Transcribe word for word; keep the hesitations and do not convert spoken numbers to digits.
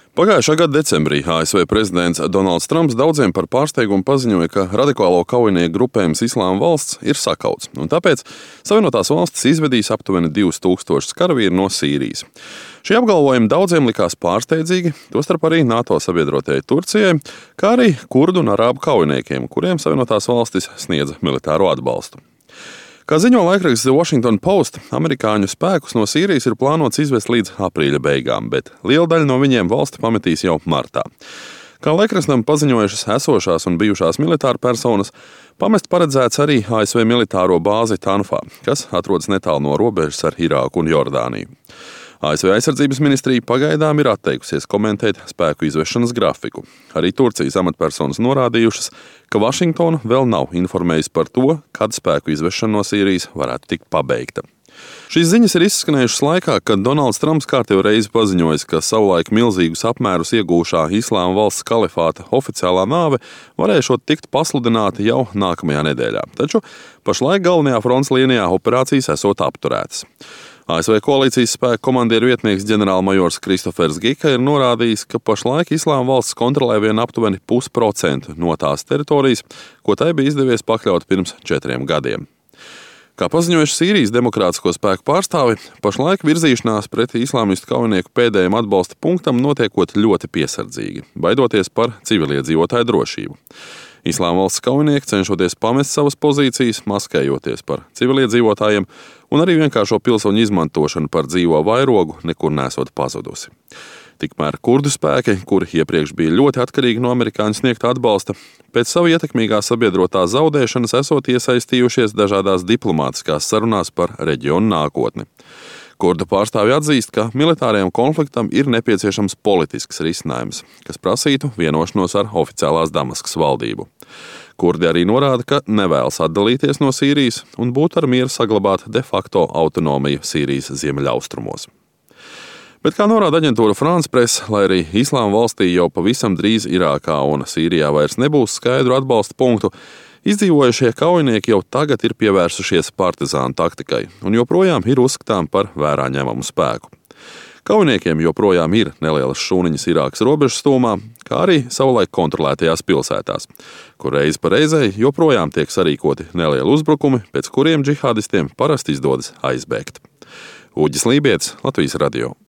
Pagājušā gada decembrī A S V prezidents Donalds Trumps daudziem par pārsteigumu paziņoja, ka radikālo kaujinieku grupējums Islāma valsts ir sakauts, un tāpēc Savienotās valstis izvedīs aptuveni divus tūkstošus karavīru no Sīrijas. Šie apgalvojumi daudziem likās pārsteidzīgi, tostarp arī NATO sabiedrotajai Turcijai, kā arī kurdu un arābu kaujiniekiem, kuriem Savienotās valstis sniedza militāro atbalstu. Kā ziņo laikraksts The Washington Post, amerikāņu spēkus no Sīrijas ir plānots izvest līdz aprīļa beigām, bet liela daļa no viņiem valsti pametīs jau martā. Kā laikrakstam paziņojušas esošās un bijušās militāra personas, pamest paredzēts arī A S V militāro bāzi Tanfā, kas atrodas netālu no robežas ar Irāku un Jordāniju. A S V aizsardzības ministrija pagaidām ir atteikusies komentēt spēku izvešanas grafiku. Arī Turcijas amatpersonas norādījušas, ka Vašingtona vēl nav informējusi par to, kad spēku izvešana no Sīrijas varētu tikt pabeigta. Šīs ziņas ir izskanējušas laikā, kad Donalds Trumps kārtējo reizi paziņojis, ka savulaik milzīgus apmērus iegūšā Islāma valsts kalifāta oficiālā nāve varēšot tikt pasludināta jau nākamajā nedēļā. Taču pašlaik galvenajā fronts līnijā operācijas esot apturētas. A S V koalīcijas spēku komandieru vietnieks ģenerālmajors Kristofers Gika ir norādījis, ka pašlaik Islāma valsts kontrolē vien aptuveni pusprocentu no tās teritorijas, ko tai bija izdevies pakļaut pirms četriem gadiem. Kā paziņojuši Sīrijas demokrātisko spēku pārstāvi, pašlaik virzīšanās pret islāmistu kaujinieku pēdējiem atbalsta punktam notiekot ļoti piesardzīgi, baidoties par civiliedzīvotāju drošību. Islāma valsts kaujinieki cenšoties pamest savas pozīcijas, maskējoties par civiliedzīvotājiem, un arī vienkāršo pilsoņu izmantošanu par dzīvo vairogu nekur nesot pazudusi. Tikmēr kurdu spēki, kuri iepriekš bija ļoti atkarīgi no amerikāņu sniegta atbalsta, pēc savu ietekmīgā sabiedrotā zaudēšanas esot iesaistījušies dažādās diplomātiskās sarunās par reģionu nākotni. Kurdu pārstāvji atzīst, ka militārajam konfliktam ir nepieciešams politisks risinājums, kas prasītu vienošanos ar oficiālās Damaskas valdību. Kurdi arī norāda, ka nevēlas atdalīties no Sīrijas un būtu ar mieru saglabāt de facto autonomiju Sīrijas ziemeļaustrumos. Bet, kā norāda aģentūra France Press, lai arī Islāma valstī jau pavisam drīz Irākā un Sīrijā vairs nebūs skaidru atbalsta punktu, izdzīvojušie kaujinieki jau tagad ir pievērsušies partizānu taktikai un joprojām ir uzskatām par vērā ņemamu spēku. Kaujiniekiem joprojām ir nelielas šūniņas Irākas robežas tūmā, kā arī savulaik kontrolētajās pilsētās, kur reiz pa reizei joprojām tiek sarīkoti nelieli uzbrukumi, pēc kuriem džihādistiem parasti izdodas aizbēgt. Uģis Lībietis, Latvijas radio.